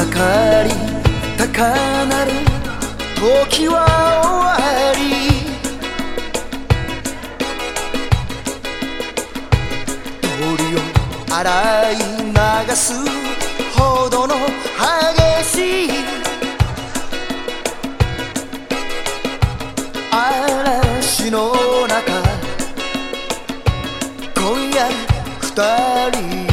かかり高鳴る時は終わり、鳥を洗い流すほどの激しい嵐の中、今夜二人